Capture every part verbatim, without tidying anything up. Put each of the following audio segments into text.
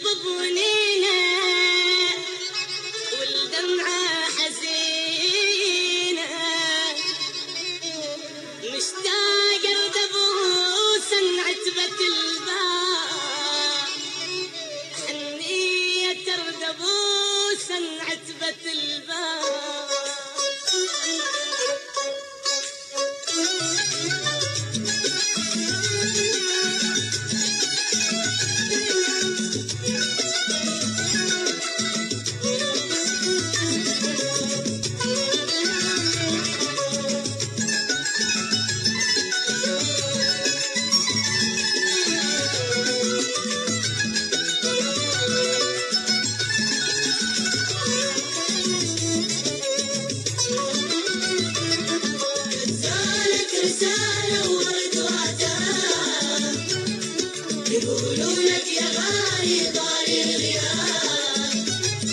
بظنينه والدمعة حزينة مشتاق ارتبوس عتبة الباب حنية اردبوس عتبة الباب رسالة ورد وعتاب يقولوا لك يا غالي طاري الغياب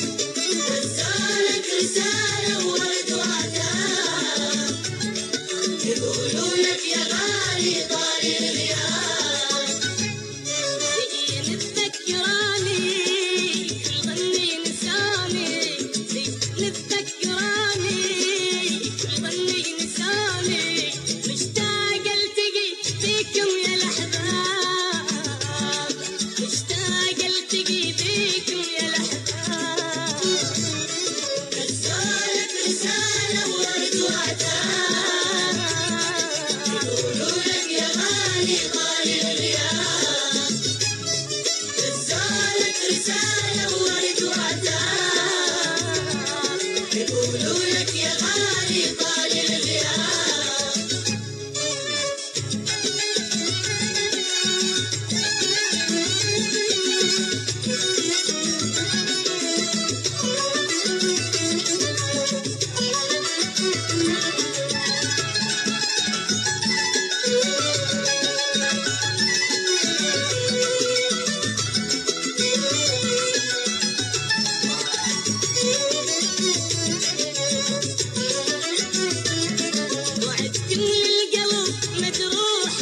رسالك رسالة ورد وعتاب يقولوا لك يا غالي طاري الغياب تجي نتذكراني كل ظني نساني نتذكراني كل ظني نساني مشتاق التقي فيكم يا الأحباب مشتاق التقي فيكم يا الأحباب رسالك رسالة ورد وعتاب يقولوا لك يا غالي طاري الغياب رسالك رسالة ورد وعتاب يقولوا لك يا غالي طاري الغياب وعدكم القلب مجروح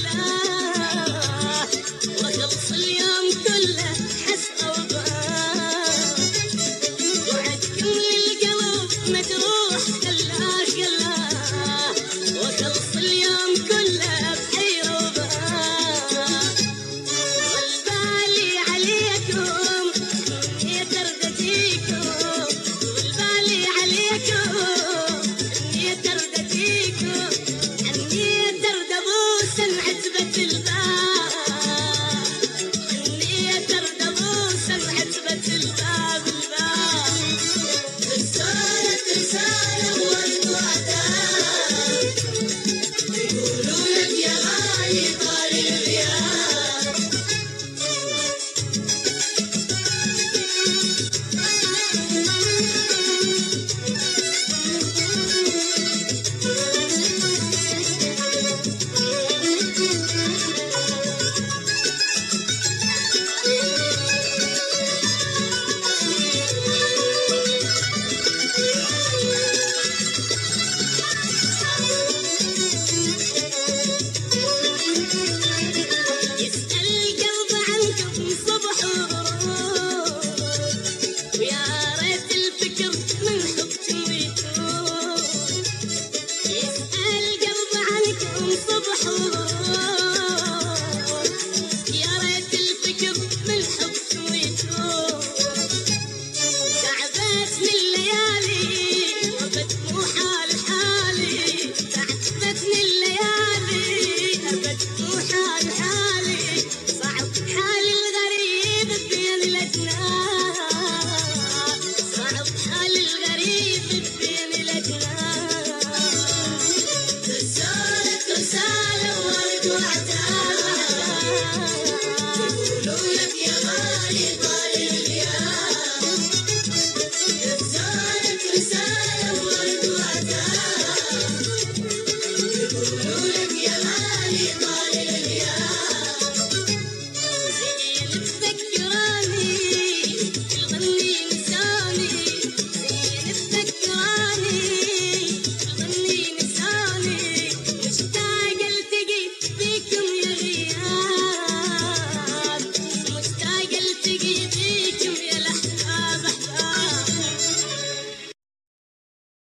خلاه وخلص اليوم كله حسرة وباه وعدكم القلب مجروح خلاه خلاه وخلص اليوم كله بحيرة وباه والبالي عليكم يا تردتيكم والبالي عليكم يا تردتيكم عني تردبوس عتبة الباب عني تردبوس عتبة الباب الباب رسالة رسالة ورد وعتاب يقولوا لك يا غالي طاري الغياب يسأل القلب عنكم صبح وغروب ويا ريت الفكر من حبكم يتوب يسأل القلب عنكم صبح وغروب يا ريت الفكر من حبكم يتوب تعبتني الليالي أبد مو حال حالي تعبتني الليالي أبد مو حال حالي صعب حالي الغريب بين الأجناب صعب حالي الغريب بين الأجناب رسالة رسالة ورد وعتاب يقولوا لك يا غالي